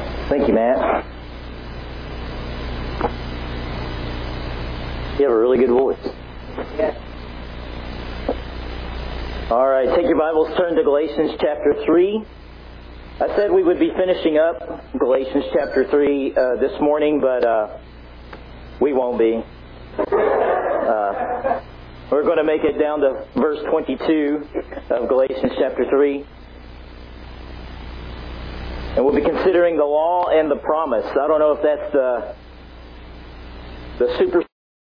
Thank you, Matt. You have a really good voice. Yes. All right, take your Bibles, turn to Galatians chapter 3. I said we would be finishing up Galatians chapter 3 this morning, but we won't be. We're going to make it down to verse 22 of Galatians chapter 3. And we'll be considering the law and the promise. I don't know if that's the super...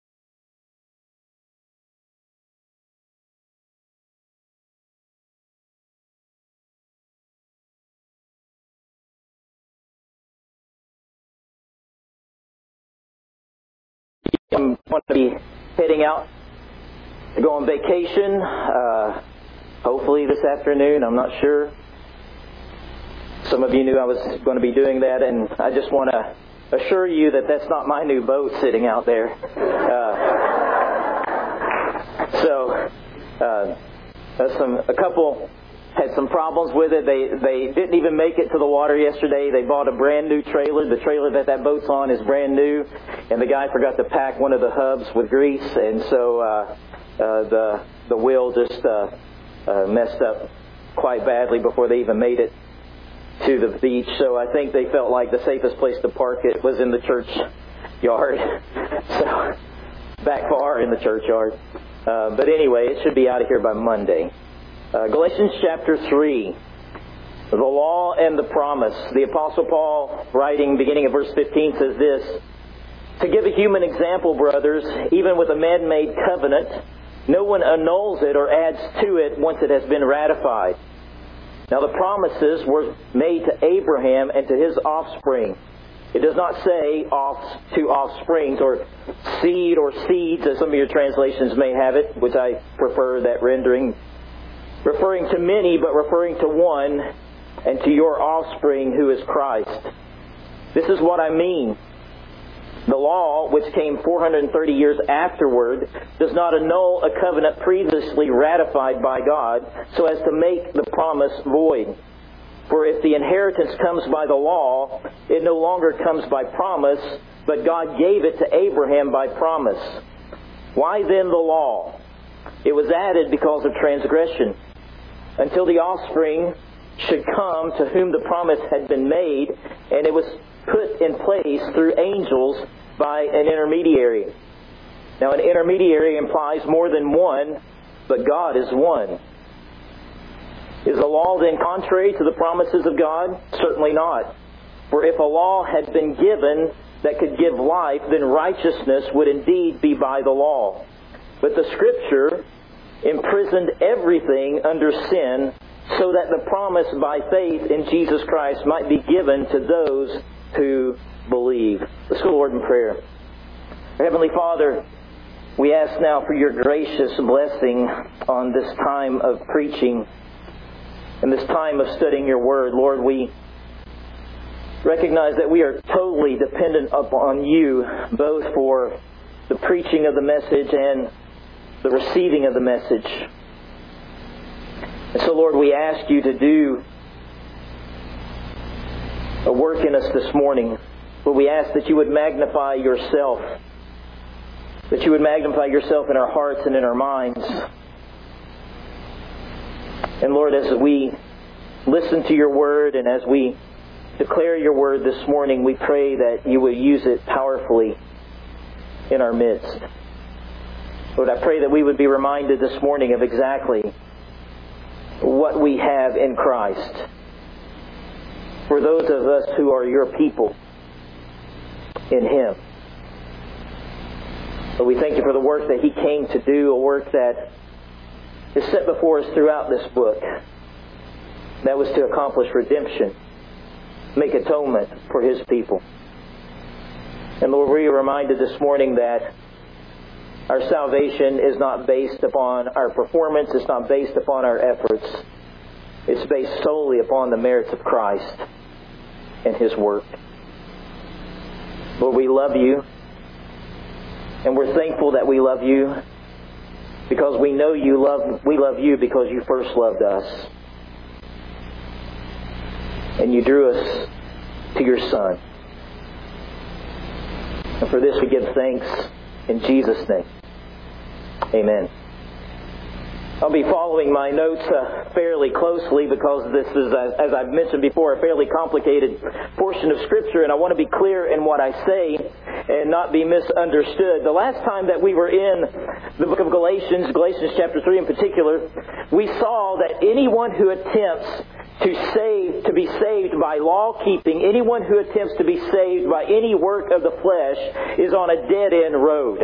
I'm going to be heading out to go on vacation, hopefully this afternoon. I'm not sure. Some of you knew I was going to be doing that, and I just want to assure you that that's not my new boat sitting out there. A couple had some problems with it. They didn't even make it to the water yesterday. They bought a brand new trailer. The trailer that boat's on is brand new, and the guy forgot to pack one of the hubs with grease, and so the wheel just messed up quite badly before they even made it to the beach. So I think they felt like the safest place to park it was in the church yard. So back far in the churchyard. But anyway, it should be out of here by Monday. Galatians chapter 3, the law and the promise. The Apostle Paul, writing beginning of verse 15, says this: "To give a human example, brothers, even with a man-made covenant, no one annuls it or adds to it once it has been ratified. Now the promises were made to Abraham and to his offspring." It does not say to offsprings or seed or seeds, as some of your translations may have it, which I prefer that rendering. Referring to many, but referring to one, and to your offspring, who is Christ. This is what I mean. The law, which came 430 years afterward, does not annul a covenant previously ratified by God, so as to make the promise void. For if the inheritance comes by the law, it no longer comes by promise, but God gave it to Abraham by promise. Why then the law? It was added because of transgression, until the offspring should come to whom the promise had been made, and it was put in place through angels by an intermediary. Now an intermediary implies more than one, but God is one. Is the law then contrary to the promises of God? Certainly not. For if a law had been given that could give life, then righteousness would indeed be by the law. But the Scripture imprisoned everything under sin, so that the promise by faith in Jesus Christ might be given to those who believe. Let's go, Lord, in prayer. Heavenly Father, we ask now for your gracious blessing on this time of preaching and this time of studying your Word. Lord, we recognize that we are totally dependent upon you, both for the preaching of the message and the receiving of the message. And so, Lord, we ask you to do a work in us this morning. But we ask that you would magnify yourself. That you would magnify yourself in our hearts and in our minds. And Lord, as we listen to your word and as we declare your word this morning, we pray that you will use it powerfully in our midst. Lord, I pray that we would be reminded this morning of exactly what we have in Christ. For those of us who are your people in Him. But we thank you for the work that He came to do, a work that is set before us throughout this book. That was to accomplish redemption, make atonement for His people. And Lord, we are reminded this morning that our salvation is not based upon our performance. It's not based upon our efforts. It's based solely upon the merits of Christ and His work. Lord, we love you. And we're thankful that we love you because we know we love you because you first loved us. And you drew us to your Son. And for this we give thanks in Jesus' name. Amen. I'll be following my notes fairly closely because this is, as I've mentioned before, a fairly complicated portion of Scripture, and I want to be clear in what I say and not be misunderstood. The last time that we were in the book of Galatians chapter 3 in particular, we saw that anyone who attempts to be saved by law keeping, anyone who attempts to be saved by any work of the flesh is on a dead-end road.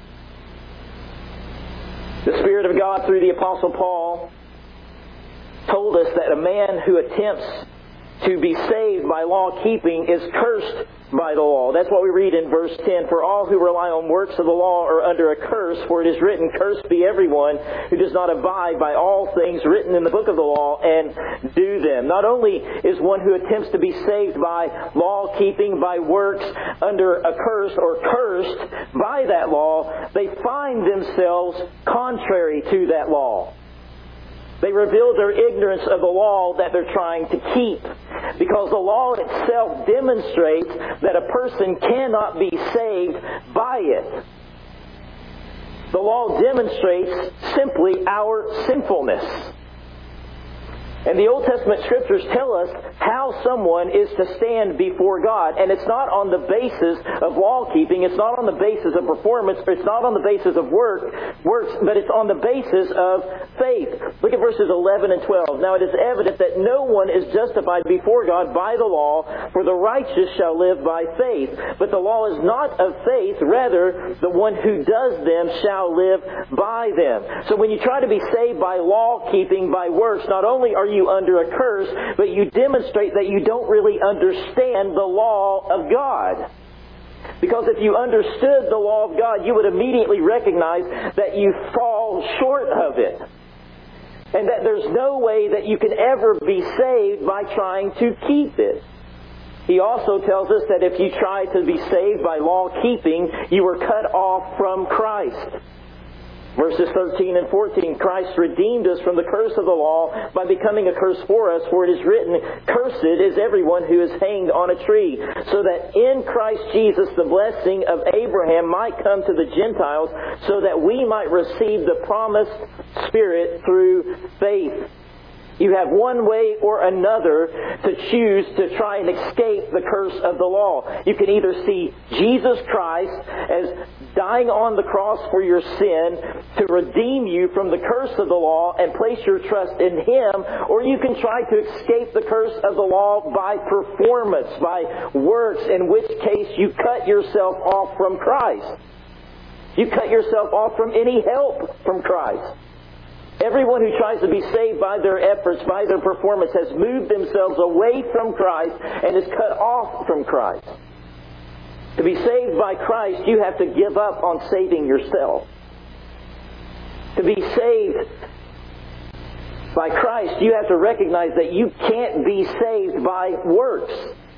The Spirit of God, through the Apostle Paul, told us that a man who attempts to be saved by law keeping is cursed by the law. That's what we read in verse 10. For all who rely on works of the law are under a curse, for it is written, Cursed be everyone who does not abide by all things written in the book of the law and do them. Not only is one who attempts to be saved by law keeping, by works, under a curse or cursed by that law, they find themselves contrary to that law. They reveal their ignorance of the law that they're trying to keep. Because the law itself demonstrates that a person cannot be saved by it. The law demonstrates simply our sinfulness. And the Old Testament Scriptures tell us how someone is to stand before God. And it's not on the basis of law-keeping. It's not on the basis of performance. It's not on the basis of works, but it's on the basis of faith. Look at verses 11 and 12. Now it is evident that no one is justified before God by the law, for the righteous shall live by faith. But the law is not of faith. Rather, the one who does them shall live by them. So when you try to be saved by law-keeping, by works, not only are you under a curse, but you demonstrate that you don't really understand the law of God. Because if you understood the law of God, you would immediately recognize that you fall short of it. And that there's no way that you can ever be saved by trying to keep it. He also tells us that if you try to be saved by law keeping, you are cut off from Christ. Verses 13 and 14, Christ redeemed us from the curse of the law by becoming a curse for us, for it is written, Cursed is everyone who is hanged on a tree, so that in Christ Jesus the blessing of Abraham might come to the Gentiles, so that we might receive the promised Spirit through faith. You have one way or another to choose to try and escape the curse of the law. You can either see Jesus Christ as dying on the cross for your sin to redeem you from the curse of the law and place your trust in Him, or you can try to escape the curse of the law by performance, by works, in which case you cut yourself off from Christ. You cut yourself off from any help from Christ. Everyone who tries to be saved by their efforts, by their performance, has moved themselves away from Christ and is cut off from Christ. To be saved by Christ, you have to give up on saving yourself. To be saved by Christ, you have to recognize that you can't be saved by works.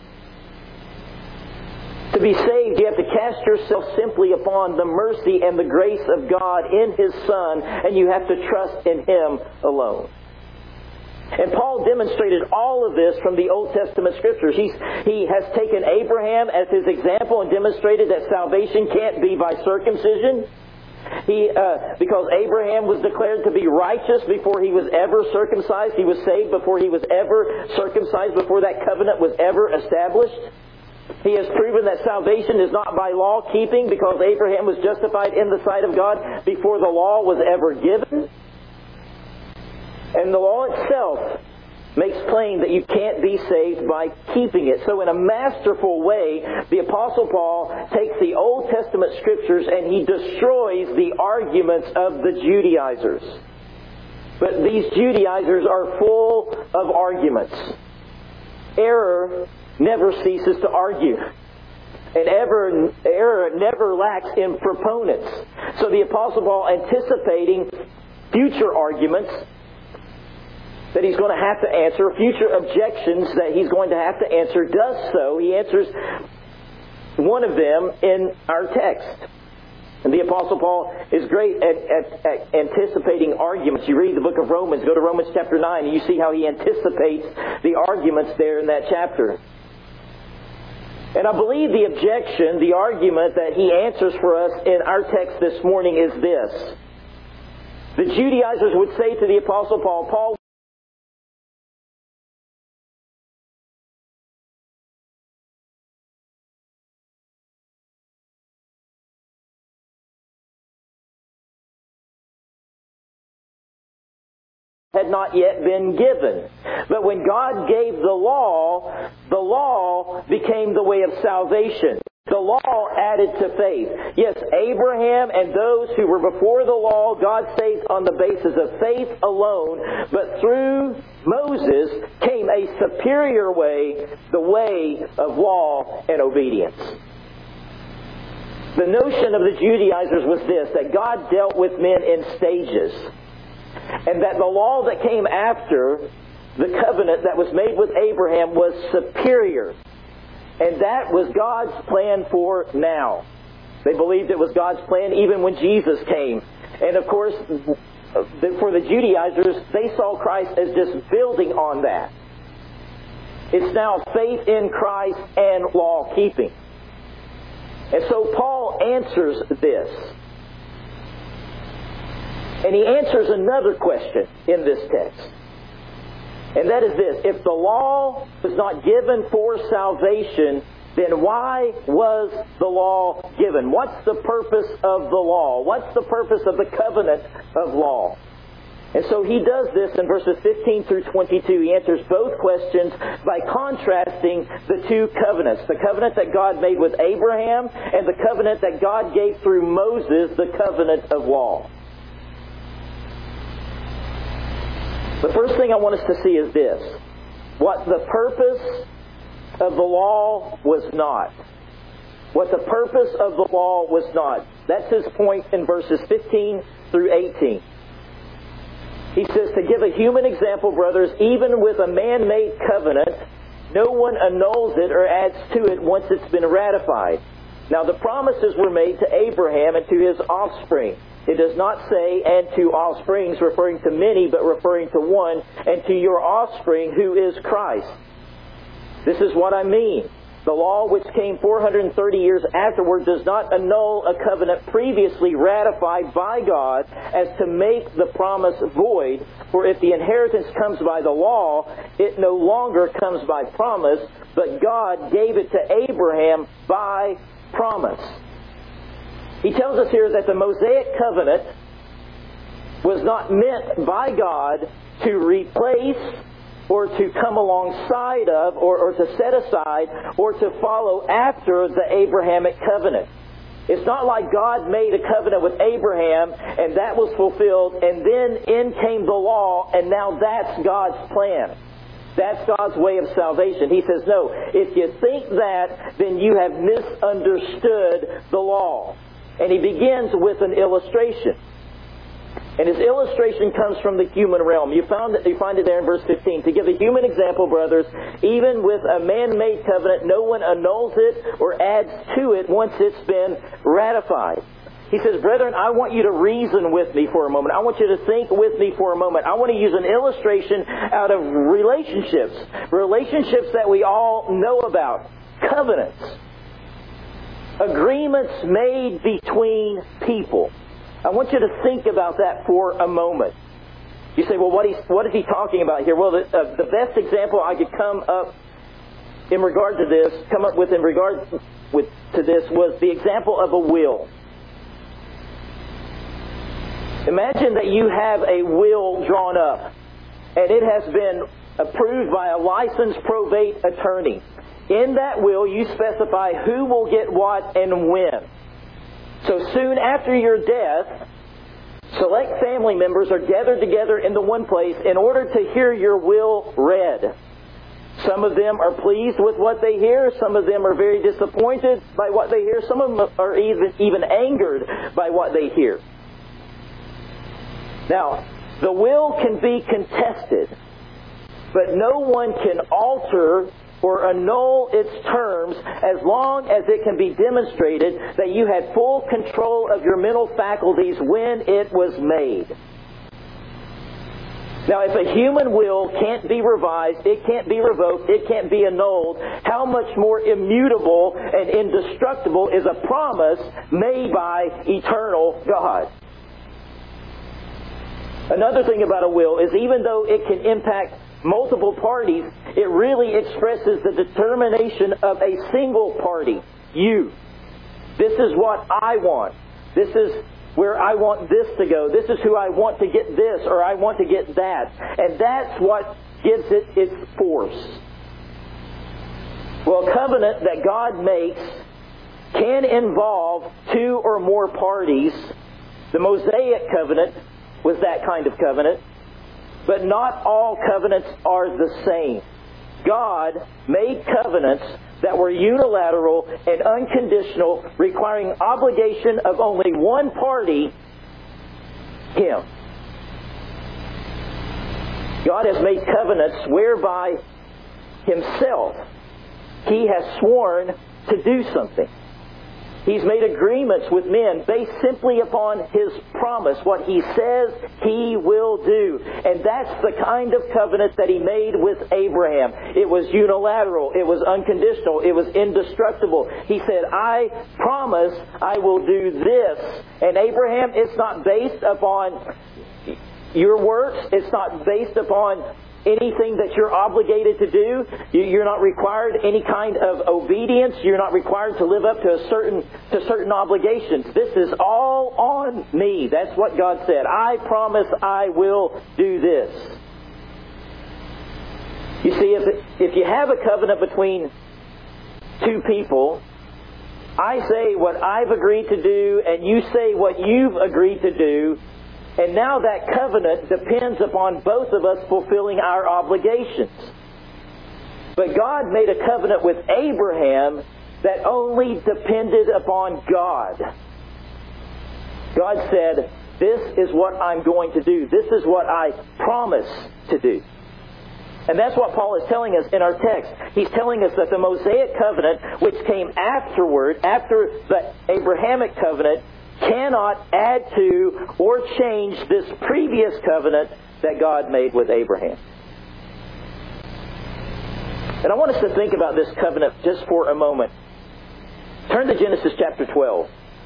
To be saved, you have to cast yourself simply upon the mercy and the grace of God in His Son, and you have to trust in Him alone. And Paul demonstrated all of this from the Old Testament Scriptures. He has taken Abraham as his example and demonstrated that salvation can't be by circumcision. Because Abraham was declared to be righteous before he was ever circumcised. He was saved before he was ever circumcised, before that covenant was ever established. He has proven that salvation is not by law keeping, because Abraham was justified in the sight of God before the law was ever given. And the law itself makes plain that you can't be saved by keeping it. So in a masterful way, the Apostle Paul takes the Old Testament Scriptures and he destroys the arguments of the Judaizers. But these Judaizers are full of arguments. Error never ceases to argue. And error never lacks in proponents. So the Apostle Paul, anticipating future arguments that he's going to have to answer, future objections that he's going to have to answer, does so. He answers one of them in our text. And the Apostle Paul is great at anticipating arguments. You read the book of Romans, go to Romans chapter 9, and you see how he anticipates the arguments there in that chapter. And I believe the objection, the argument that he answers for us in our text this morning is this. The Judaizers would say to the Apostle Paul, Paul, had not yet been given. But when God gave the law became the way of salvation. The law added to faith. Yes, Abraham and those who were before the law, God saved on the basis of faith alone. But through Moses came a superior way, the way of law and obedience. The notion of the Judaizers was this, that God dealt with men in stages. And that the law that came after the covenant that was made with Abraham was superior. And that was God's plan for now. They believed it was God's plan even when Jesus came. And of course, for the Judaizers, they saw Christ as just building on that. It's now faith in Christ and law keeping. And so Paul answers this. And he answers another question in this text. And that is this. If the law was not given for salvation, then why was the law given? What's the purpose of the law? What's the purpose of the covenant of law? And so he does this in verses 15 through 22. He answers both questions by contrasting the two covenants. The covenant that God made with Abraham and the covenant that God gave through Moses, the covenant of law. The first thing I want us to see is this. What the purpose of the law was not. What the purpose of the law was not. That's his point in verses 15 through 18. He says, to give a human example, brothers, even with a man-made covenant, no one annuls it or adds to it once it's been ratified. Now the promises were made to Abraham and to his offspring. It does not say, and to offsprings, referring to many, but referring to one, and to your offspring, who is Christ. This is what I mean. The law, which came 430 years afterward, does not annul a covenant previously ratified by God as to make the promise void. For if the inheritance comes by the law, it no longer comes by promise, but God gave it to Abraham by promise. He tells us here that the Mosaic covenant was not meant by God to replace or to come alongside of or to set aside or to follow after the Abrahamic covenant. It's not like God made a covenant with Abraham and that was fulfilled and then in came the law and now that's God's plan. That's God's way of salvation. He says, no, if you think that, then you have misunderstood the law. And he begins with an illustration. And his illustration comes from the human realm. You find it there in verse 15. To give a human example, brothers, even with a man-made covenant, no one annuls it or adds to it once it's been ratified. He says, brethren, I want you to reason with me for a moment. I want you to think with me for a moment. I want to use an illustration out of relationships. Relationships that we all know about. Covenants. Agreements made between people. I want you to think about that for a moment. You say, well, what is he talking about here? Well, the best example I could come up with in regard to this was the example of a will. Imagine that you have a will drawn up, and it has been approved by a licensed probate attorney. In that will, you specify who will get what and when. So soon after your death, select family members are gathered together into one place in order to hear your will read. Some of them are pleased with what they hear. Some of them are very disappointed by what they hear. Some of them are even angered by what they hear. Now, the will can be contested, but no one can alter or annul its terms as long as it can be demonstrated that you had full control of your mental faculties when it was made. Now, if a human will can't be revised, it can't be revoked, it can't be annulled, how much more immutable and indestructible is a promise made by eternal God? Another thing about a will is even though it can impact multiple parties, it really expresses the determination of a single party, you. This is what I want. This is where I want this to go. This is who I want to get this, or I want to get that. And that's what gives it its force. Well, a covenant that God makes can involve two or more parties. The Mosaic covenant was that kind of covenant. But not all covenants are the same. God made covenants that were unilateral and unconditional, requiring obligation of only one party, Him. God has made covenants whereby Himself, He has sworn to do something. He's made agreements with men based simply upon His promise, what He says He will do. And that's the kind of covenant that He made with Abraham. It was unilateral. It was unconditional. It was indestructible. He said, I promise I will do this. And Abraham, it's not based upon your works. It's not based upon anything that you're obligated to do. You're not required any kind of obedience. You're not required to live up to certain obligations. This is all on me. That's what God said. I promise I will do this. You see, if you have a covenant between two people, I say what I've agreed to do, and you say what you've agreed to do, and now that covenant depends upon both of us fulfilling our obligations. But God made a covenant with Abraham that only depended upon God. God said, this is what I'm going to do. This is what I promise to do. And that's what Paul is telling us in our text. He's telling us that the Mosaic covenant, which came afterward, after the Abrahamic covenant, cannot add to or change this previous covenant that God made with Abraham. And I want us to think about this covenant just for a moment. Turn to Genesis chapter 12.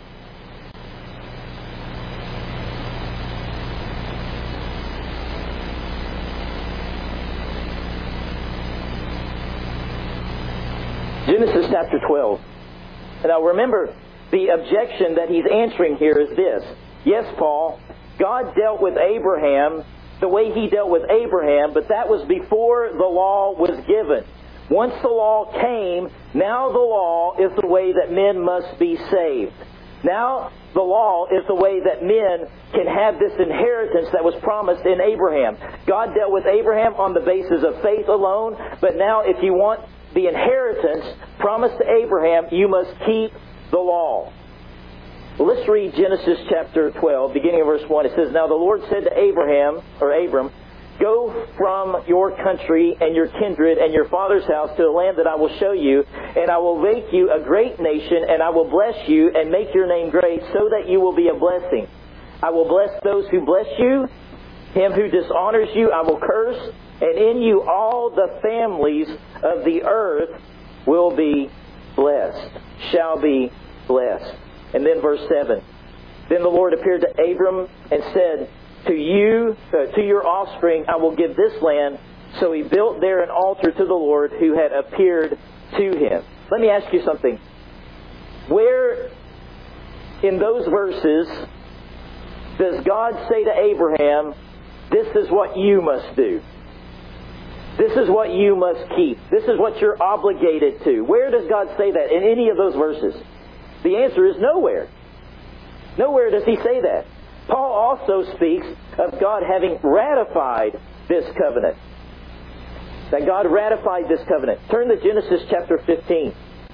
Genesis chapter 12. And now remember, the objection that he's answering here is this. Yes, Paul, God dealt with Abraham the way He dealt with Abraham, but that was before the law was given. Once the law came, now the law is the way that men must be saved. Now the law is the way that men can have this inheritance that was promised in Abraham. God dealt with Abraham on the basis of faith alone, but now if you want the inheritance promised to Abraham, you must keep the law. Well, let's read Genesis chapter 12, beginning of verse 1. It says, Now the Lord said to Abram, Go from your country and your kindred and your father's house to the land that I will show you, and I will make you a great nation, and I will bless you and make your name great, so that you will be a blessing. I will bless those who bless you. Him who dishonors you I will curse, and in you all the families of the earth will be blessed, shall be blessed. And then verse 7. Then the Lord appeared to Abram and said, To your offspring I will give this land. So he built there an altar to the Lord who had appeared to him. Let me ask you something. Where in those verses does God say to Abraham, this is what you must do? This is what you must keep. This is what you're obligated to. Where does God say that in any of those verses? The answer is nowhere. Nowhere does He say that. Paul also speaks of God having ratified this covenant. That God ratified this covenant. Turn to Genesis chapter 15.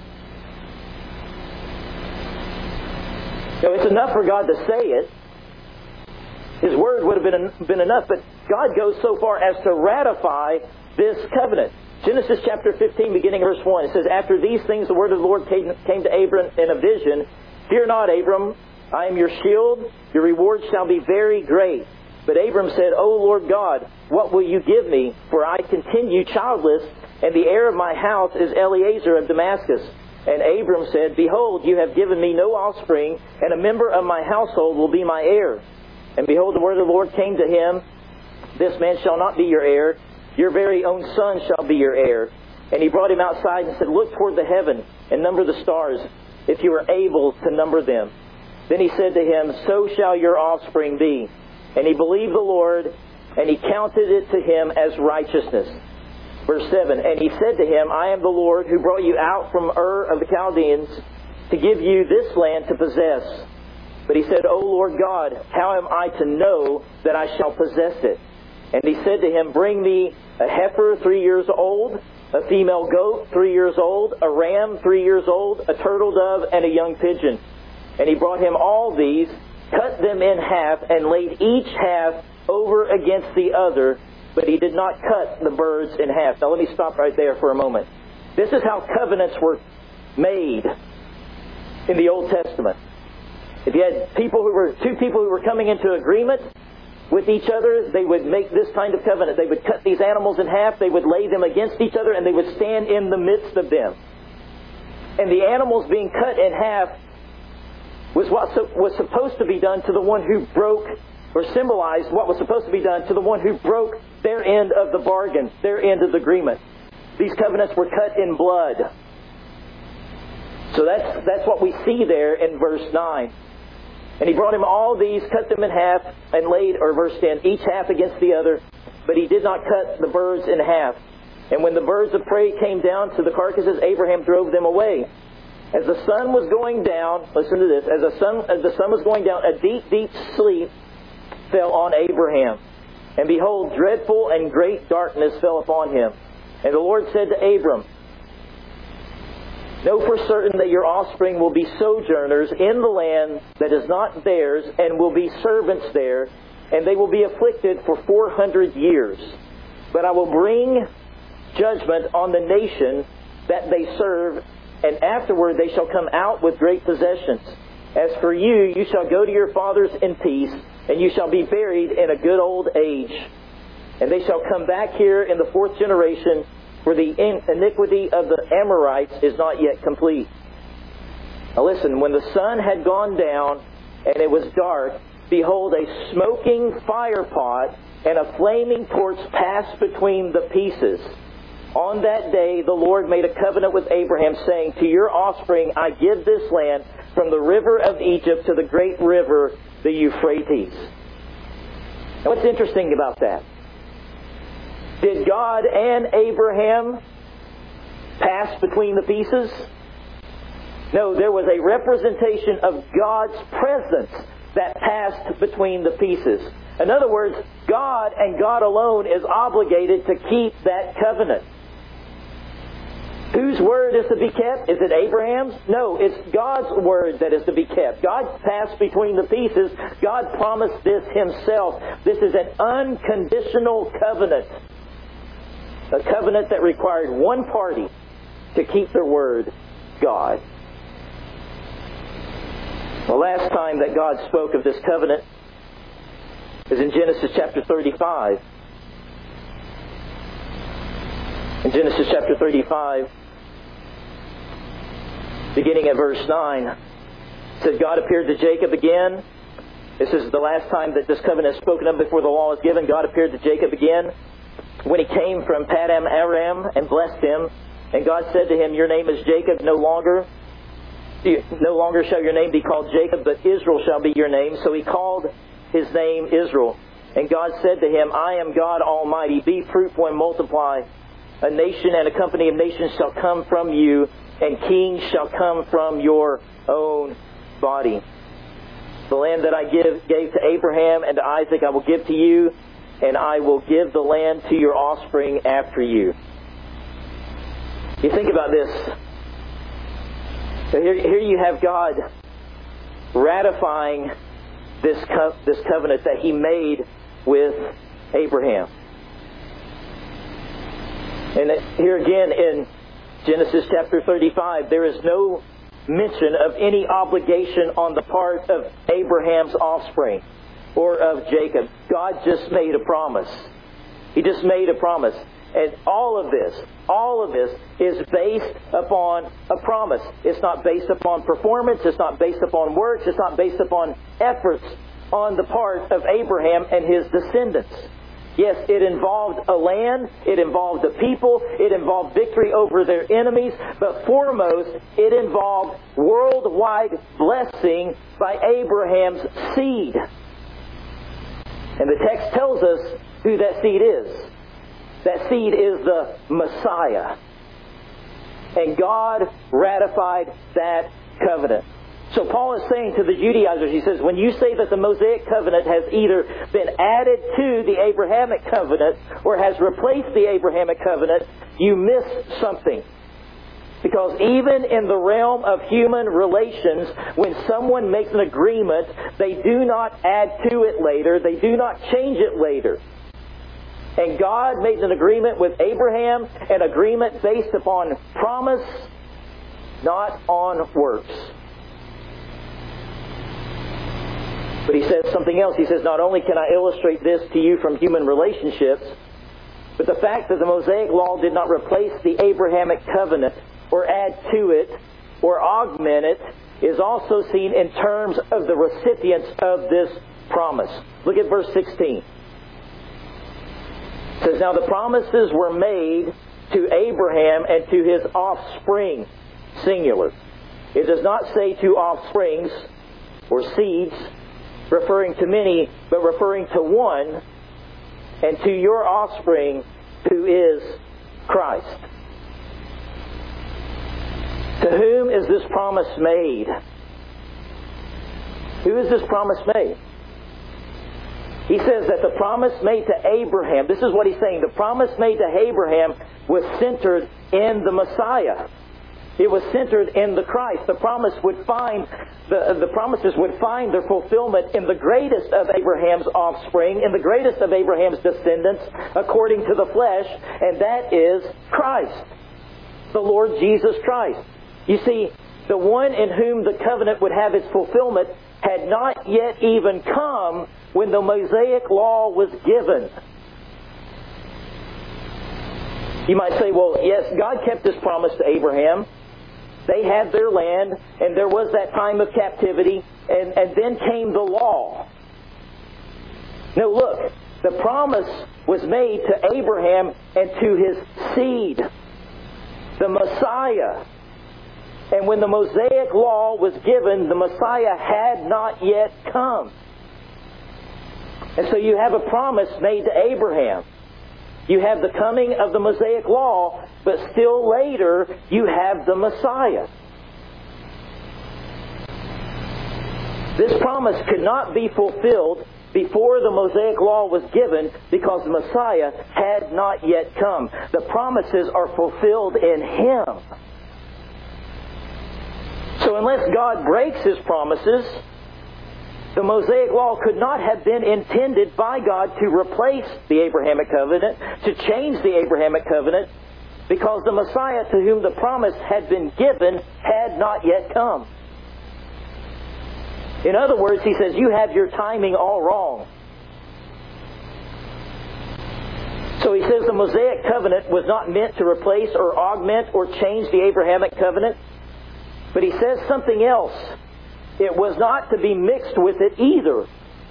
Now, it's enough for God to say it. His word would have been enough, but God goes so far as to ratify this covenant. Genesis chapter 15, beginning verse 1. It says, After these things the word of the Lord came to Abram in a vision. Fear not, Abram, I am your shield. Your reward shall be very great. But Abram said, O Lord God, what will you give me? For I continue childless, and the heir of my house is Eliezer of Damascus. And Abram said, Behold, you have given me no offspring, and a member of my household will be my heir. And behold, the word of the Lord came to him, This man shall not be your heir, your very own son shall be your heir. And he brought him outside and said, Look toward the heaven, and number the stars, if you are able to number them. Then he said to him, So shall your offspring be. And he believed the Lord, and he counted it to him as righteousness. Verse 7, And he said to him, I am the Lord who brought you out from Ur of the Chaldeans to give you this land to possess. But he said, O Lord God, how am I to know that I shall possess it? And he said to him, Bring me a heifer 3 years old, a female goat 3 years old, a ram 3 years old, a turtle dove, and a young pigeon. And he brought him all these, cut them in half, and laid each half over against the other, but he did not cut the birds in half. Now let me stop right there for a moment. This is how covenants were made in the Old Testament. If you had two people who were coming into agreement with each other, they would make this kind of covenant. They would cut these animals in half, they would lay them against each other, and they would stand in the midst of them. And the animals being cut in half was what was supposed to be done to the one who broke, or symbolized what was supposed to be done to the one who broke their end of the bargain, their end of the agreement. These covenants were cut in blood. So that's what we see there in verse 9. And he brought him all these, cut them in half, and laid, or verse 10, each half against the other, but he did not cut the birds in half. And when the birds of prey came down to the carcasses, Abraham drove them away. As the sun was going down, listen to this, as the sun was going down, a deep, deep sleep fell on Abraham. And behold, dreadful and great darkness fell upon him. And the Lord said to Abram, Know for certain that your offspring will be sojourners in the land that is not theirs, and will be servants there, and they will be afflicted for 400 years. But I will bring judgment on the nation that they serve, and afterward they shall come out with great possessions. As for you, you shall go to your fathers in peace, and you shall be buried in a good old age. And they shall come back here in the 4th generation, for the iniquity of the Amorites is not yet complete. Now listen, when the sun had gone down and it was dark, behold, a smoking fire pot and a flaming torch passed between the pieces. On that day the Lord made a covenant with Abraham, saying, To your offspring I give this land, from the river of Egypt to the great river, the Euphrates. Now what's interesting about that? Did God and Abraham pass between the pieces? No, there was a representation of God's presence that passed between the pieces. In other words, God and God alone is obligated to keep that covenant. Whose word is to be kept? Is it Abraham's? No, it's God's word that is to be kept. God passed between the pieces. God promised this Himself. This is an unconditional covenant. A covenant that required one party to keep their word, God. The last time that God spoke of this covenant is in Genesis chapter 35. In Genesis chapter 35, beginning at verse 9, it says, God appeared to Jacob again. This is the last time that this covenant is spoken of before the law is given. God appeared to Jacob again when he came from Paddan Aram and blessed him. And God said to him, Your name is Jacob, no longer shall your name be called Jacob, but Israel shall be your name. So he called his name Israel. And God said to him, I am God Almighty. Be fruitful and multiply. A nation and a company of nations shall come from you, and kings shall come from your own body. The land that I gave to Abraham and to Isaac I will give to you, and I will give the land to your offspring after you. You think about this. So here you have God ratifying this covenant that He made with Abraham. And here again in Genesis chapter 35, there is no mention of any obligation on the part of Abraham's offspring. or of Jacob. God just made a promise. He just made a promise. And all of this is based upon a promise. It's not based upon performance. It's not based upon works. It's not based upon efforts on the part of Abraham and his descendants. Yes, it involved a land, it involved a people, it involved victory over their enemies, but foremost, it involved worldwide blessing by Abraham's seed. And the text tells us who that seed is. That seed is the Messiah. And God ratified that covenant. So Paul is saying to the Judaizers, he says, when you say that the Mosaic covenant has either been added to the Abrahamic covenant or has replaced the Abrahamic covenant, you miss something. Because even in the realm of human relations, when someone makes an agreement, they do not add to it later. They do not change it later. And God made an agreement with Abraham, an agreement based upon promise, not on works. But he says something else. He says, not only can I illustrate this to you from human relationships, but the fact that the Mosaic law did not replace the Abrahamic covenant or add to it or augment it is also seen in terms of the recipients of this promise. Look at verse 16. It says, now the promises were made to Abraham and to his offspring, singular. It does not say to offsprings or seeds, referring to many, but referring to one, and to your offspring, who is Christ. To whom is this promise made? Who is this promise made? He says that the promise made to Abraham, this is what he's saying, the promise made to Abraham was centered in the Messiah. It was centered in the Christ. The promises would find their fulfillment in the greatest of Abraham's offspring, in the greatest of Abraham's descendants, according to the flesh, and that is Christ, the Lord Jesus Christ. You see, the one in whom the covenant would have its fulfillment had not yet even come when the Mosaic law was given. You might say, well, yes, God kept His promise to Abraham. They had their land, and there was that time of captivity, and then came the law. No, look, the promise was made to Abraham and to his seed, the Messiah. And when the Mosaic law was given, the Messiah had not yet come. And so you have a promise made to Abraham. You have the coming of the Mosaic law, but still later you have the Messiah. This promise could not be fulfilled before the Mosaic law was given because the Messiah had not yet come. The promises are fulfilled in Him. So unless God breaks His promises, the Mosaic law could not have been intended by God to replace the Abrahamic covenant, to change the Abrahamic covenant, because the Messiah to whom the promise had been given had not yet come. In other words, he says, you have your timing all wrong. So he says the Mosaic covenant was not meant to replace or augment or change the Abrahamic covenant, but he says something else. It was not to be mixed with it either.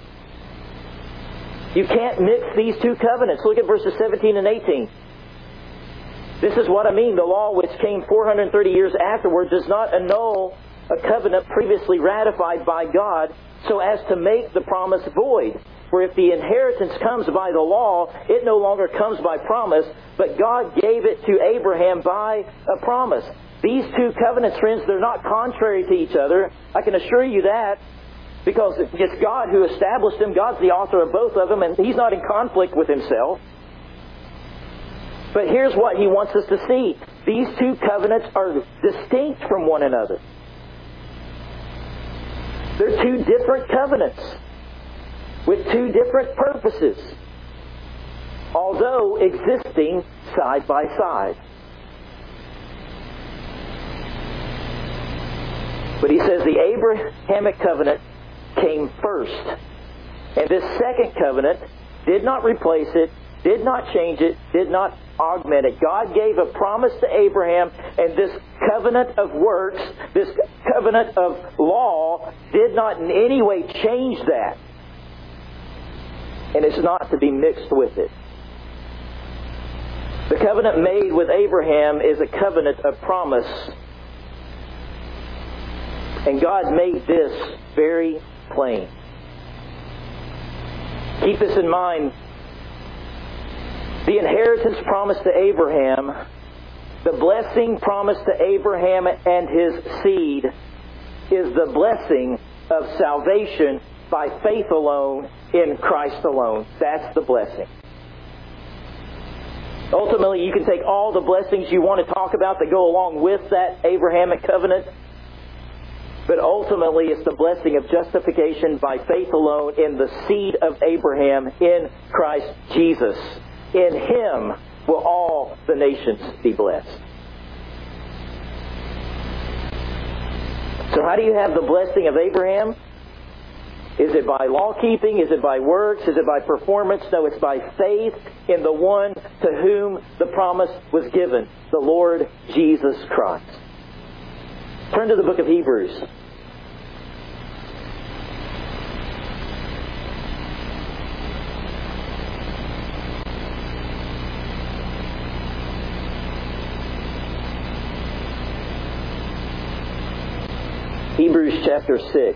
You can't mix these two covenants. Look at verses 17 and 18. This is what I mean. The law which came 430 years afterward does not annul a covenant previously ratified by God so as to make the promise void. For if the inheritance comes by the law, it no longer comes by promise, but God gave it to Abraham by a promise. These two covenants, friends, they're not contrary to each other. I can assure you that, because it's God who established them. God's the author of both of them, and He's not in conflict with Himself. But here's what He wants us to see. These two covenants are distinct from one another. They're two different covenants with two different purposes, although existing side by side. But he says the Abrahamic covenant came first. And this second covenant did not replace it, did not change it, did not augment it. God gave a promise to Abraham, and this covenant of works, this covenant of law, did not in any way change that. And it's not to be mixed with it. The covenant made with Abraham is a covenant of promise. And God made this very plain. Keep this in mind. The inheritance promised to Abraham, the blessing promised to Abraham and his seed, is the blessing of salvation by faith alone, in Christ alone. That's the blessing. Ultimately, you can take all the blessings you want to talk about that go along with that Abrahamic covenant, but ultimately it's the blessing of justification by faith alone in the seed of Abraham, in Christ Jesus. In Him will all the nations be blessed. So how do you have the blessing of Abraham? Is it by law keeping? Is it by works? Is it by performance? No, it's by faith in the one to whom the promise was given, the Lord Jesus Christ. Turn to the book of Hebrews. Hebrews chapter 6.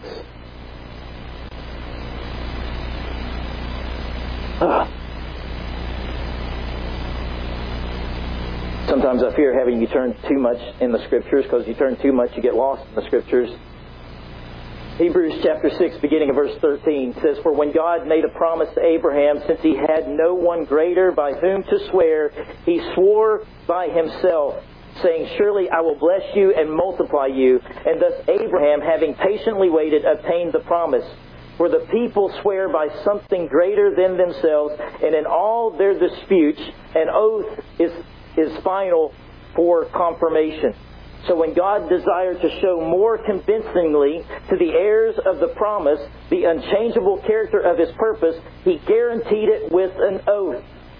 Sometimes I fear having you turn too much in the Scriptures, because you turn too much, you get lost in the Scriptures. Hebrews chapter 6, beginning of verse 13, says, "For when God made a promise to Abraham, since he had no one greater by whom to swear, he swore by himself, saying, Surely I will bless you and multiply you. And thus Abraham, having patiently waited, obtained the promise. For the people swear by something greater than themselves, and in all their disputes, an oath is final for confirmation. So when God desired to show more convincingly to the heirs of the promise the unchangeable character of His purpose, He guaranteed it with an oath.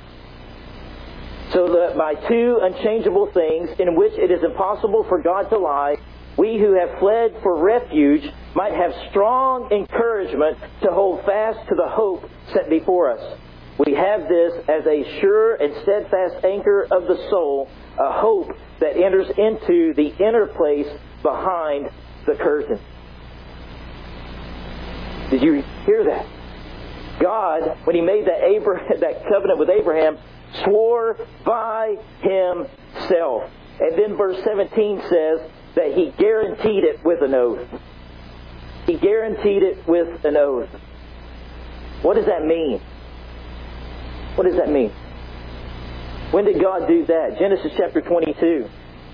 So that by two unchangeable things, in which it is impossible for God to lie, we who have fled for refuge might have strong encouragement to hold fast to the hope set before us. We have this as a sure and steadfast anchor of the soul, a hope that enters into the inner place behind the curtain." Did you hear that? God, when He made that covenant with Abraham, swore by Himself. And then verse 17 says that He guaranteed it with an oath. He guaranteed it with an oath. What does that mean? What does that mean? When did God do that? Genesis chapter 22.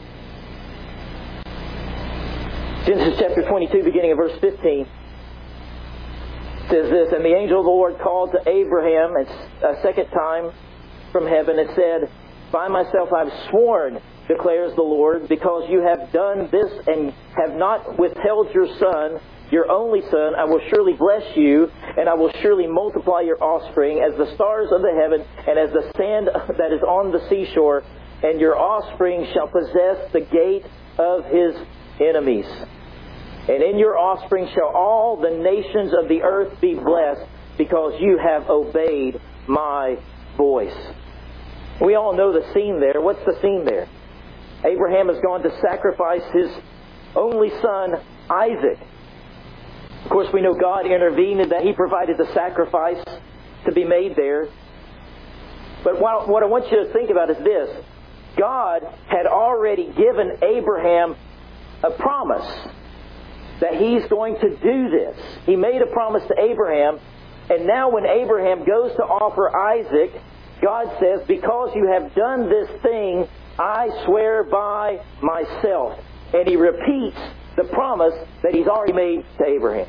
Genesis chapter 22, beginning of verse 15, says this, "And the angel of the Lord called to Abraham a second time from heaven and said, By myself I have sworn, declares the Lord, because you have done this and have not withheld your son, your only son, I will surely bless you, and I will surely multiply your offspring as the stars of the heaven and as the sand that is on the seashore, and your offspring shall possess the gate of his enemies. And in your offspring shall all the nations of the earth be blessed, because you have obeyed my voice." We all know the scene there. What's the scene there? Abraham has gone to sacrifice his only son, Isaac. Of course, we know God intervened and that He provided the sacrifice to be made there. But what I want you to think about is this. God had already given Abraham a promise that He's going to do this. He made a promise to Abraham, and now when Abraham goes to offer Isaac, God says, "Because you have done this thing, I swear by myself." And He repeats the promise that He's already made to Abraham.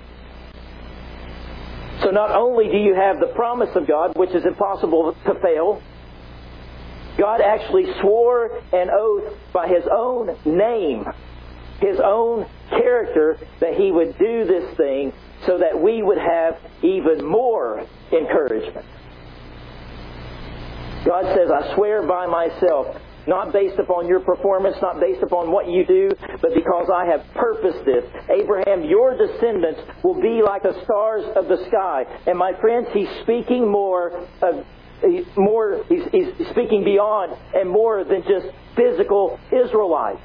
So not only do you have the promise of God, which is impossible to fail, God actually swore an oath by His own name, His own character, that He would do this thing so that we would have even more encouragement. God says, I swear by myself, not based upon your performance, not based upon what you do, but because I have purposed this. Abraham, your descendants will be like the stars of the sky. And my friends, he's speaking he's speaking beyond and more than just physical Israelites.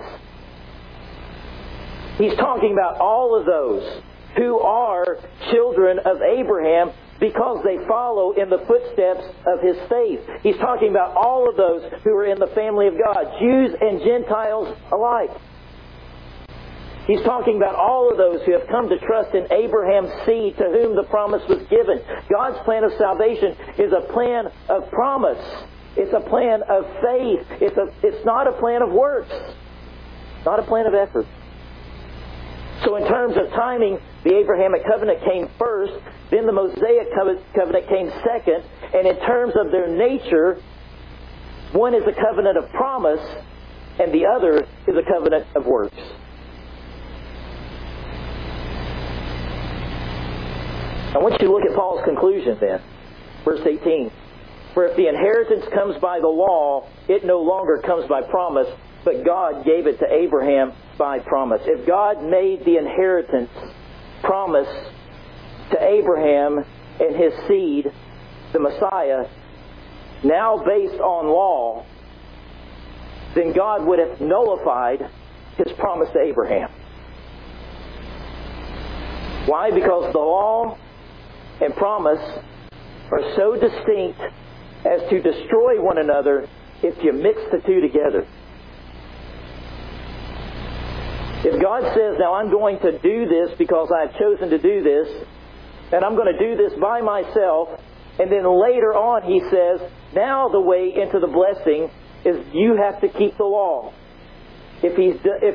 He's talking about all of those who are children of Abraham because they follow in the footsteps of his faith. He's talking about all of those who are in the family of God, Jews and Gentiles alike. He's talking about all of those who have come to trust in Abraham's seed to whom the promise was given. God's plan of salvation is a plan of promise. It's a plan of faith. It's not a plan of works. Not a plan of effort. So in terms of timing, the Abrahamic covenant came first, then the Mosaic covenant came second, and in terms of their nature, one is a covenant of promise, and the other is a covenant of works. I want you to look at Paul's conclusion then. Verse 18. For if the inheritance comes by the law, it no longer comes by promise, but God gave it to Abraham by promise. If God made the inheritance promise to Abraham and his seed, the Messiah, now based on law, then God would have nullified His promise to Abraham. Why? Because the law and promise are so distinct as to destroy one another if you mix the two together. If God says, now I'm going to do this because I've chosen to do this, and I'm going to do this by myself, and then later on He says, now the way into the blessing is you have to keep the law. If he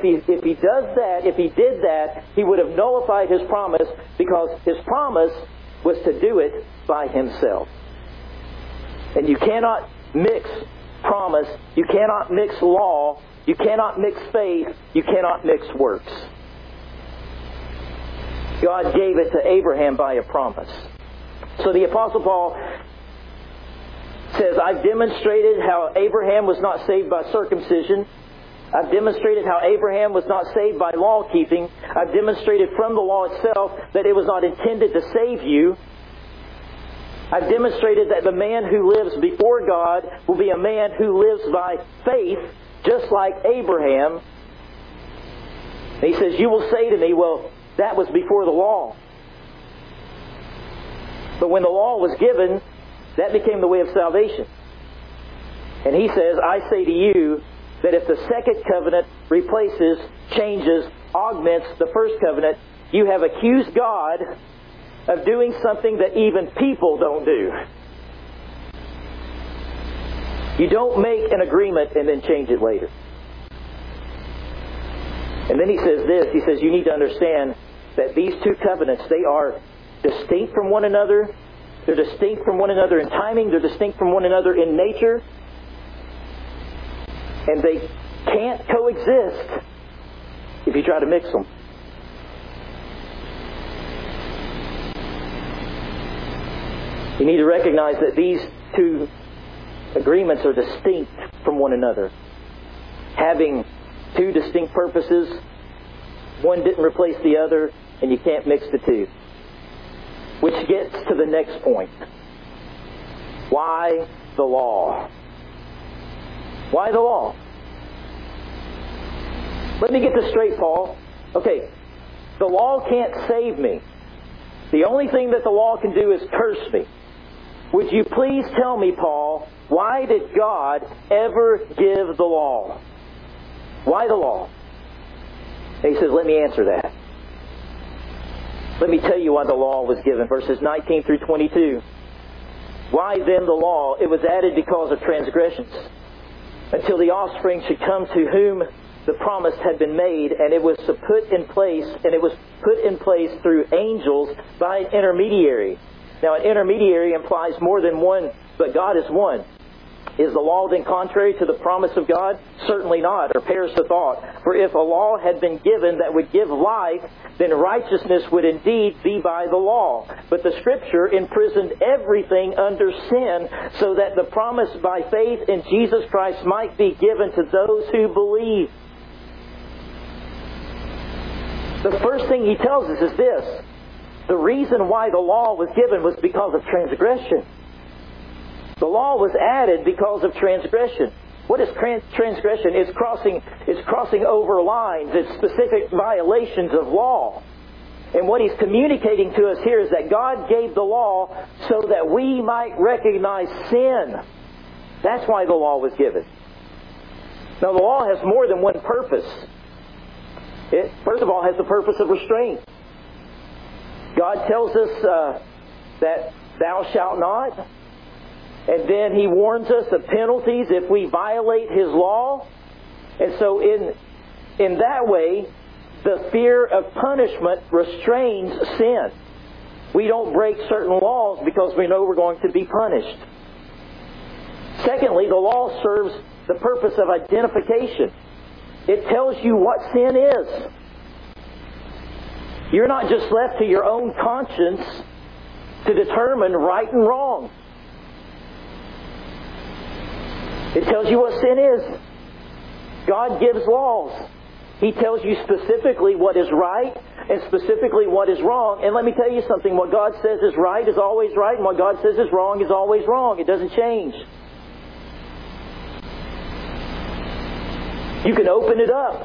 did that, He would have nullified His promise, because His promise was to do it by Himself. And you cannot mix promise, you cannot mix law, you cannot mix faith, you cannot mix works. God gave it to Abraham by a promise. So the Apostle Paul says, I've demonstrated how Abraham was not saved by circumcision. I've demonstrated how Abraham was not saved by law keeping. I've demonstrated from the law itself that it was not intended to save you. I've demonstrated that the man who lives before God will be a man who lives by faith, just like Abraham. And he says, you will say to me, well, that was before the law. But when the law was given, that became the way of salvation. And he says, I say to you that if the second covenant replaces, changes, augments the first covenant, you have accused God of doing something that even people don't do. You don't make an agreement and then change it later. And then he says this, he says you need to understand that these two covenants, they are distinct from one another. They're distinct from one another in timing. They're distinct from one another in nature. And they can't coexist if you try to mix them. You need to recognize that these two agreements are distinct from one another, having two distinct purposes. One didn't replace the other, and you can't mix the two. Which gets to the next point. Why the law? Why the law? Let me get this straight, Paul. Okay, the law can't save me. The only thing that the law can do is curse me. Would you please tell me, Paul, why did God ever give the law? Why the law? And he says, let me answer that. Let me tell you why the law was given. Verses 19 through 22. Why then the law? It was added because of transgressions, until the offspring should come to whom the promise had been made, and it was put in place through angels by an intermediary. Now, an intermediary implies more than one, but God is one. Is the law then contrary to the promise of God? Certainly not, or perish the thought. For if a law had been given that would give life, then righteousness would indeed be by the law. But the Scripture imprisoned everything under sin, so that the promise by faith in Jesus Christ might be given to those who believe. The first thing he tells us is this. The reason why the law was given was because of transgression. The law was added because of transgression. What is transgression? It's crossing over lines. It's specific violations of law. And what he's communicating to us here is that God gave the law so that we might recognize sin. That's why the law was given. Now, the law has more than one purpose. It, first of all, has the purpose of restraint. God tells us that thou shalt not. And then He warns us of penalties if we violate His law. And so in that way, the fear of punishment restrains sin. We don't break certain laws because we know we're going to be punished. Secondly, the law serves the purpose of identification. It tells you what sin is. You're not just left to your own conscience to determine right and wrong. It tells you what sin is. God gives laws. He tells you specifically what is right and specifically what is wrong. And let me tell you something. What God says is right is always right, and what God says is wrong is always wrong. It doesn't change. You can open it up.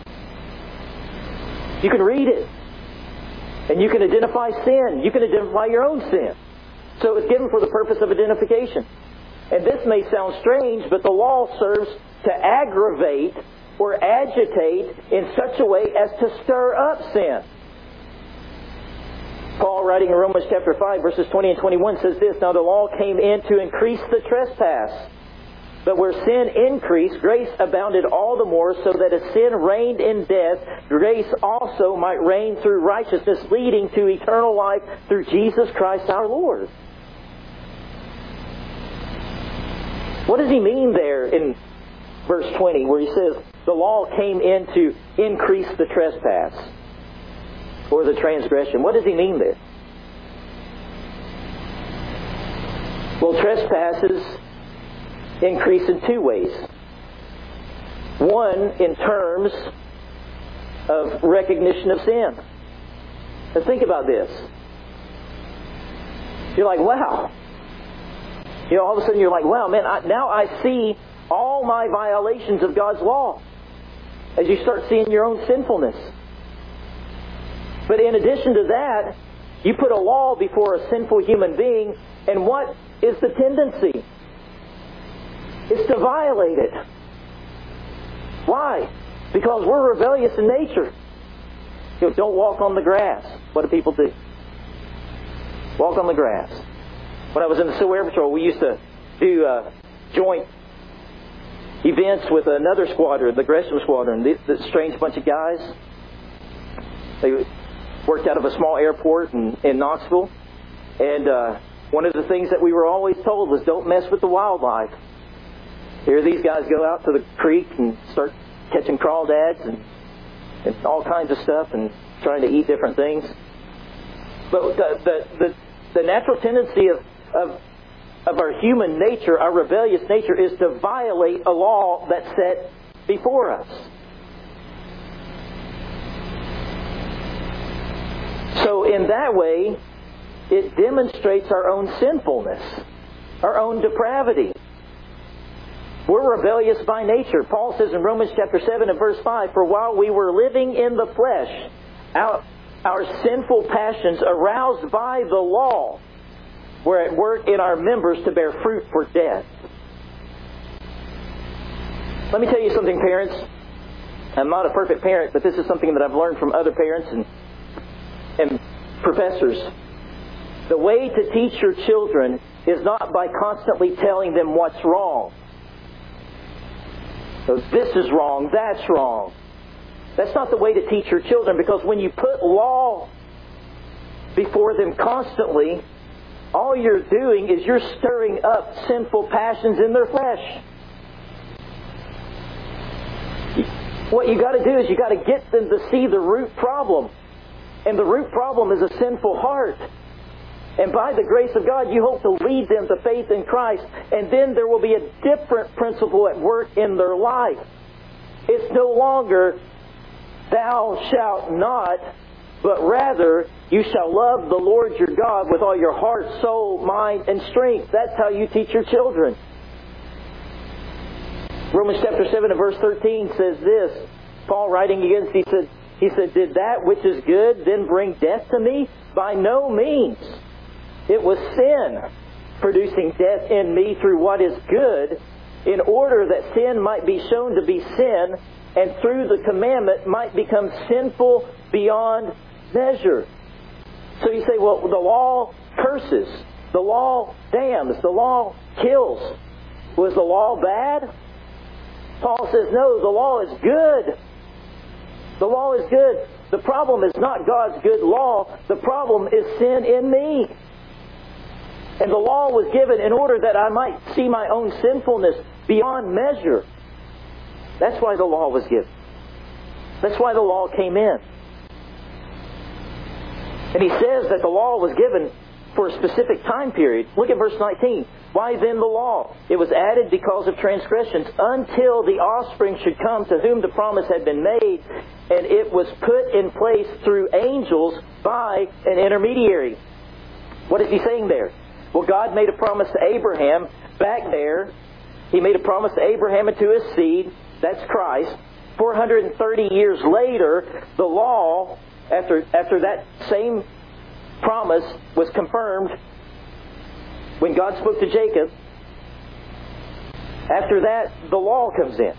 You can read it. And you can identify sin. You can identify your own sin. So it's given for the purpose of identification. And this may sound strange, but the law serves to aggravate or agitate in such a way as to stir up sin. Paul, writing in Romans chapter 5, verses 20 and 21, says this, Now the law came in to increase the trespass. But where sin increased, grace abounded all the more, so that as sin reigned in death, grace also might reign through righteousness, leading to eternal life through Jesus Christ our Lord. What does he mean there in verse 20 where he says the law came in to increase the trespass or the transgression? What does he mean there? Well, trespasses increase in two ways. One, in terms of recognition of sin. Now think about this. You're like, wow. You know, all of a sudden you're like, wow, man, now I see all my violations of God's law as you start seeing your own sinfulness. But in addition to that, you put a law before a sinful human being, and what is the tendency? It's to violate it. Why? Because we're rebellious in nature. You know, don't walk on the grass. What do people do? Walk on the grass. When I was in the Civil Air Patrol, we used to do joint events with another squadron, the Gresham Squadron. This strange bunch of guys. They worked out of a small airport in Knoxville. And one of the things that we were always told was don't mess with the wildlife. Here these guys go out to the creek and start catching crawdads and all kinds of stuff and trying to eat different things. But the natural tendency of our human nature, our rebellious nature, is to violate a law that's set before us. So in that way, it demonstrates our own sinfulness, our own depravity. We're rebellious by nature. Paul says in Romans chapter 7 and verse 5, For while we were living in the flesh, our sinful passions aroused by the law were at work in our members to bear fruit for death. Let me tell you something, parents. I'm not a perfect parent, but this is something that I've learned from other parents and professors. The way to teach your children is not by constantly telling them what's wrong. So this is wrong, that's wrong. That's not the way to teach your children, because when you put law before them constantly, all you're doing is you're stirring up sinful passions in their flesh. What you got to do is you got to get them to see the root problem. And the root problem is a sinful heart. And by the grace of God, you hope to lead them to faith in Christ. And then there will be a different principle at work in their life. It's no longer, thou shalt not, but rather, you shall love the Lord your God with all your heart, soul, mind, and strength. That's how you teach your children. Romans chapter 7 and verse 13 says this. Paul writing against, he said, did that which is good then bring death to me? By no means. It was sin producing death in me through what is good, in order that sin might be shown to be sin, and through the commandment might become sinful beyond measure. So you say, well, the law curses. The law damns. The law kills. Was the law bad? Paul says, no, the law is good. The law is good. The problem is not God's good law. The problem is sin in me. And the law was given in order that I might see my own sinfulness beyond measure. That's why the law was given. That's why the law came in. And he says that the law was given for a specific time period. Look at verse 19. Why then the law? It was added because of transgressions, until the offspring should come to whom the promise had been made, and it was put in place through angels by an intermediary. What is he saying there? Well, God made a promise to Abraham back there. He made a promise to Abraham and to his seed. That's Christ. 430 years later, the law, after that same promise was confirmed, when God spoke to Jacob, after that, the law comes in.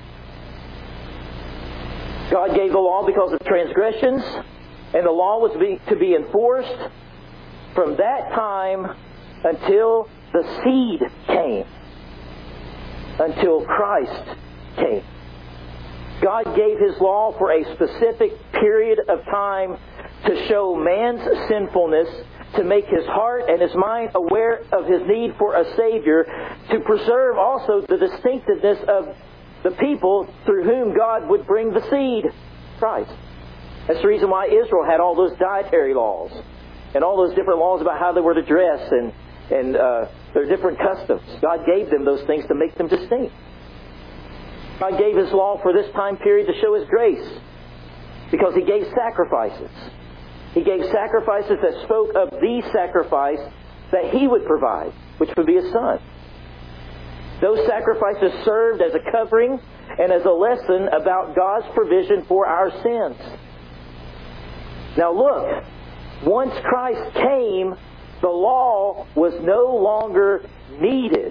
God gave the law because of transgressions, and the law was to be enforced from that time until the seed came, until Christ came. God gave His law for a specific period of time to show man's sinfulness, to make his heart and his mind aware of his need for a Savior, to preserve also the distinctiveness of the people through whom God would bring the seed, Christ. That's the reason why Israel had all those dietary laws and all those different laws about how they were to dress and their different customs. God gave them those things to make them distinct. God gave His law for this time period to show His grace, because He gave sacrifices. He gave sacrifices that spoke of the sacrifice that He would provide, which would be His Son. Those sacrifices served as a covering and as a lesson about God's provision for our sins. Now look, once Christ came, the law was no longer needed,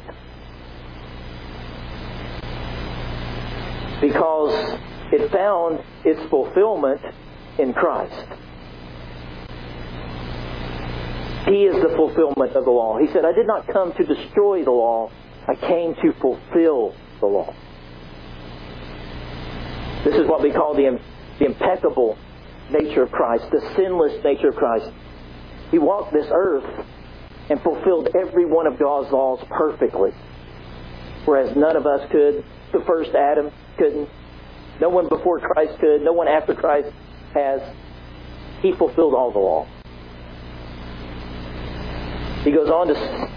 because it found its fulfillment in Christ. He is the fulfillment of the law. He said, I did not come to destroy the law. I came to fulfill the law. This is what we call the impeccable nature of Christ, the sinless nature of Christ. He walked this earth and fulfilled every one of God's laws perfectly, whereas none of us could. The first Adam couldn't. No one before Christ could. No one after Christ has. He fulfilled all the law. He goes on to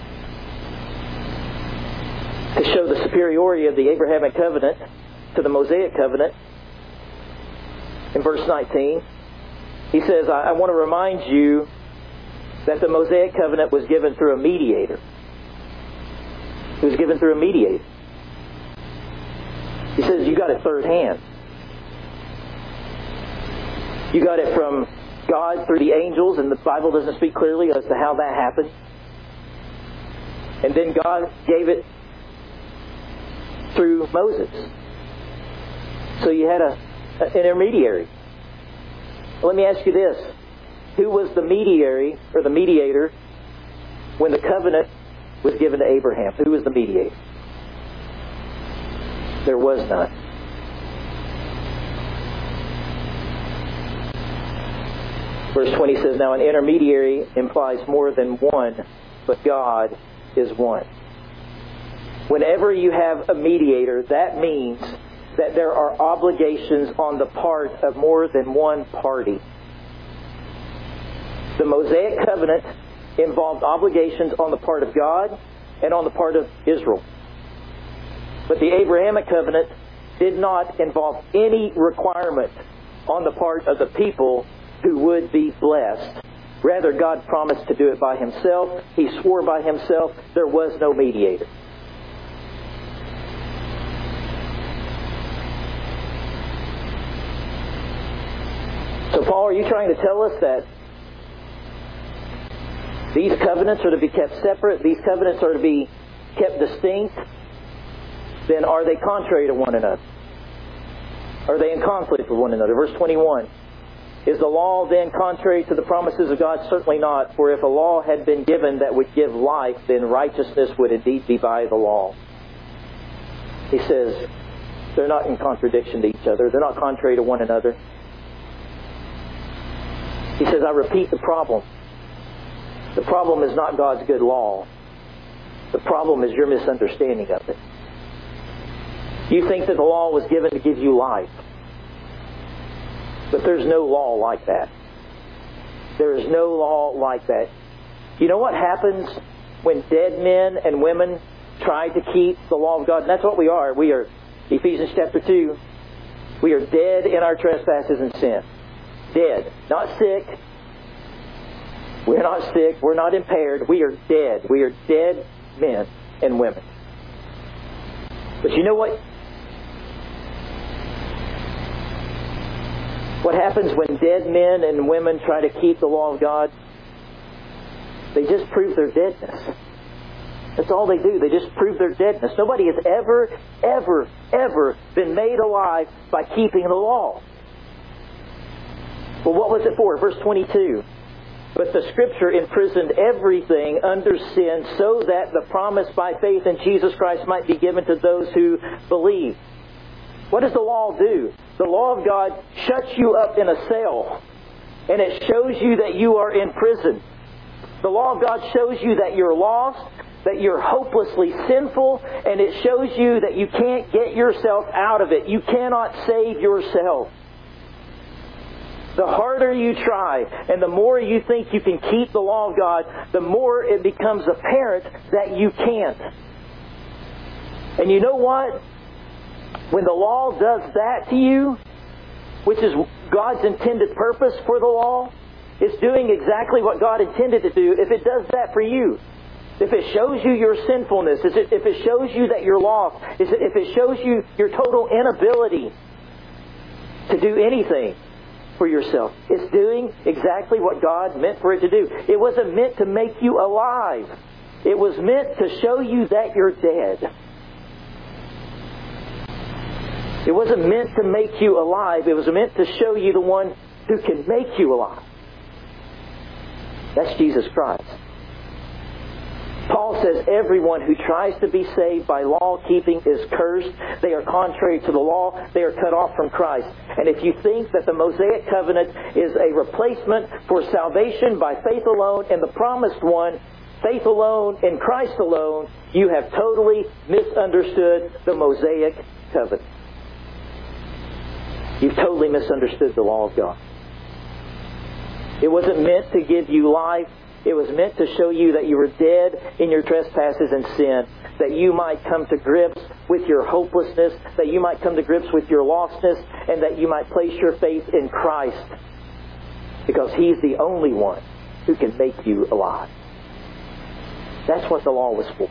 show the superiority of the Abrahamic covenant to the Mosaic covenant. In verse 19, he says, I want to remind you that the Mosaic covenant was given through a mediator. It was given through a mediator. He says, you got it third hand. You got it from God through the angels, and the Bible doesn't speak clearly as to how that happened. And then God gave it through Moses. So you had an intermediary. Let me ask you this. Who was the mediator when the covenant was given to Abraham? Who was the mediator? There was none. Verse 20 says, now an intermediary implies more than one but God is one. Whenever you have a mediator, that means that there are obligations on the part of more than one party. The Mosaic covenant involved obligations on the part of God and on the part of Israel. But the Abrahamic covenant did not involve any requirement on the part of the people who would be blessed. Rather, God promised to do it by Himself. He swore by Himself. There was no mediator. So, Paul, are you trying to tell us that these covenants are to be kept separate, these covenants are to be kept distinct? Then are they contrary to one another? Are they in conflict with one another? Verse 21. Is the law then contrary to the promises of God? Certainly not. For if a law had been given that would give life, then righteousness would indeed be by the law. He says they're not in contradiction to each other. They're not contrary to one another. He says, I repeat the problem. The problem is not God's good law. The problem is your misunderstanding of it. You think that the law was given to give you life. But there's no law like that. There is no law like that. You know what happens when dead men and women try to keep the law of God? And that's what we are. We are, Ephesians chapter 2, we are dead in our trespasses and sin. Dead. Not sick. We're not sick. We're not impaired. We are dead. We are dead men and women. But you know what? What happens when dead men and women try to keep the law of God? They just prove their deadness. That's all they do. They just prove their deadness. Nobody has ever been made alive by keeping the law. Well, what was it for? Verse 22. But the Scripture imprisoned everything under sin so that the promise by faith in Jesus Christ might be given to those who believe. What does the law do? The law of God shuts you up in a cell, and it shows you that you are in prison. The law of God shows you that you're lost, that you're hopelessly sinful, and it shows you that you can't get yourself out of it. You cannot save yourself. The harder you try, and the more you think you can keep the law of God, the more it becomes apparent that you can't. And you know what? When the law does that to you, which is God's intended purpose for the law, it's doing exactly what God intended to do. If it does that for you, if it shows you your sinfulness, if it shows you that you're lost, if it shows you your total inability to do anything for yourself, it's doing exactly what God meant for it to do. It wasn't meant to make you alive. It was meant to show you that you're dead. It wasn't meant to make you alive. It was meant to show you the one who can make you alive. That's Jesus Christ. Paul says everyone who tries to be saved by law-keeping is cursed. They are contrary to the law. They are cut off from Christ. And if you think that the Mosaic covenant is a replacement for salvation by faith alone in the promised one, faith alone in Christ alone, you have totally misunderstood the Mosaic covenant. You've totally misunderstood the law of God. It wasn't meant to give you life. It was meant to show you that you were dead in your trespasses and sin, that you might come to grips with your hopelessness, that you might come to grips with your lostness, and that you might place your faith in Christ, because He's the only one who can make you alive. That's what the law was for.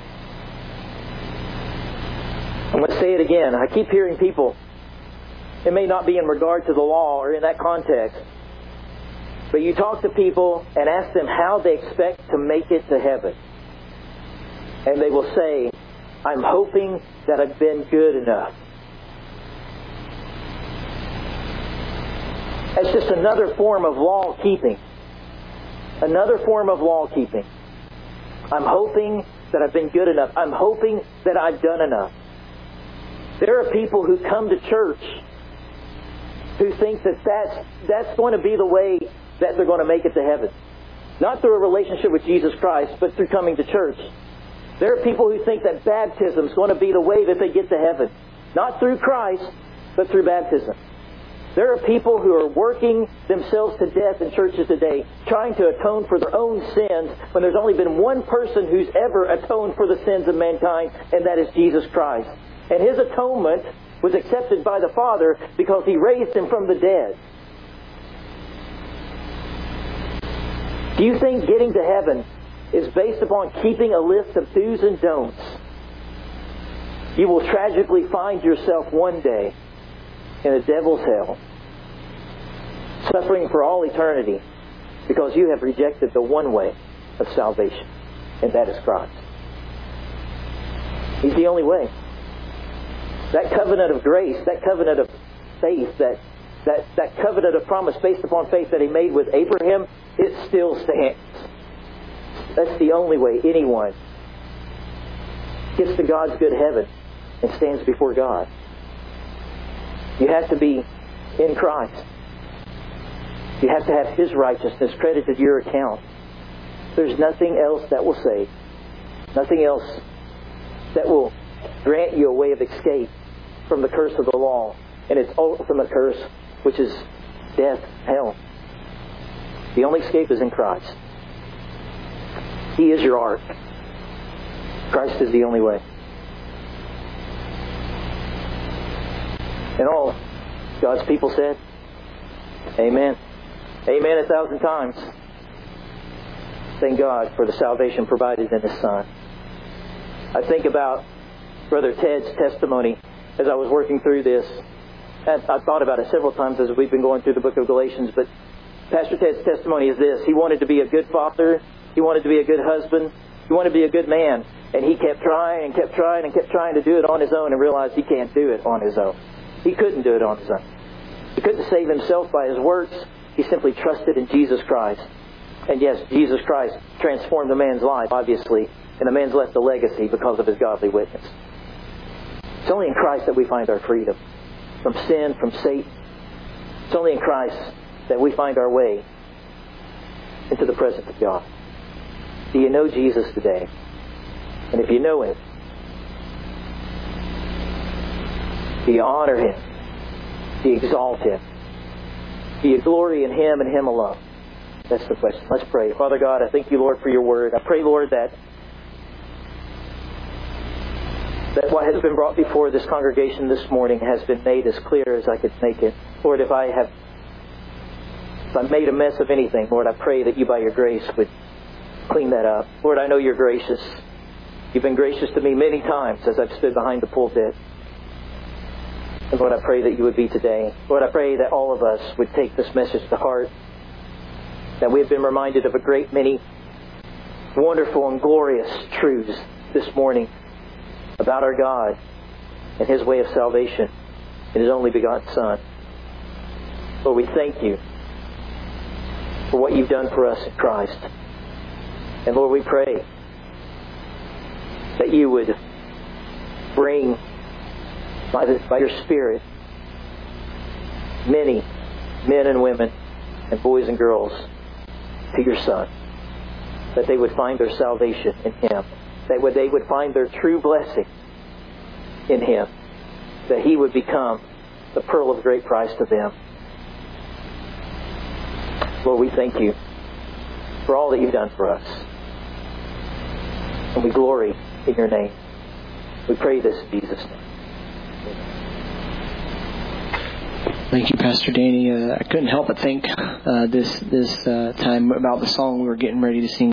I'm going to say it again. I keep hearing people, it may not be in regard to the law or in that context, but you talk to people and ask them how they expect to make it to heaven. And they will say, I'm hoping that I've been good enough. That's just another form of law keeping. Another form of law keeping. I'm hoping that I've been good enough. I'm hoping that I've done enough. There are people who come to church who think that that's going to be the way that they're going to make it to heaven. Not through a relationship with Jesus Christ, but through coming to church. There are people who think that baptism is going to be the way that they get to heaven. Not through Christ, but through baptism. There are people who are working themselves to death in churches today, trying to atone for their own sins, when there's only been one person who's ever atoned for the sins of mankind, and that is Jesus Christ. And His atonement was accepted by the Father because He raised Him from the dead. Do you think getting to heaven is based upon keeping a list of do's and don'ts? You will tragically find yourself one day in the devil's hell, suffering for all eternity, because you have rejected the one way of salvation, and that is Christ. He's the only way. That covenant of grace, that covenant of faith, that covenant of promise based upon faith that He made with Abraham, it still stands. That's the only way anyone gets to God's good heaven and stands before God. You have to be in Christ. You have to have His righteousness credited to your account. There's nothing else that will save. Nothing else that will grant you a way of escape from the curse of the law and its ultimate curse, which is death, hell. The only escape is in Christ. He is your ark. Christ is the only way. And all God's people said, Amen. Amen 1,000 times. Thank God for the salvation provided in His Son. I think about Brother Ted's testimony as I was working through this. And I've thought about it several times as we've been going through the book of Galatians. But Pastor Ted's testimony is this. He wanted to be a good father. He wanted to be a good husband. He wanted to be a good man. And he kept trying and kept trying and kept trying to do it on his own and realized he can't do it on his own. He couldn't do it on his own. He couldn't save himself by his works. He simply trusted in Jesus Christ. And yes, Jesus Christ transformed the man's life, obviously. And the man's left a legacy because of his godly witness. It's only in Christ that we find our freedom from sin, from Satan. It's only in Christ that we find our way into the presence of God. Do you know Jesus today? And if you know Him, do you honor Him? Do you exalt Him? Do you glory in Him and Him alone? That's the question. Let's pray. Father God, I thank You, Lord, for Your Word. I pray, Lord, that what has been brought before this congregation this morning has been made as clear as I could make it. Lord, if I've made a mess of anything, Lord, I pray that You, by Your grace, would clean that up. Lord, I know You're gracious. You've been gracious to me many times as I've stood behind the pulpit. And Lord, I pray that You would be today. Lord, I pray that all of us would take this message to heart. That we have been reminded of a great many wonderful and glorious truths this morning about our God and His way of salvation in His only begotten Son. Lord, we thank You for what You've done for us in Christ. And Lord, we pray that You would bring by Your Spirit many men and women and boys and girls to Your Son. That they would find their salvation in Him. That they would find their true blessing in Him. That He would become the pearl of great price to them. Lord, we thank You for all that You've done for us. And we glory in Your name. We pray this in Jesus' name. Thank you, Pastor Danny. I couldn't help but think this time about the song we were getting ready to sing.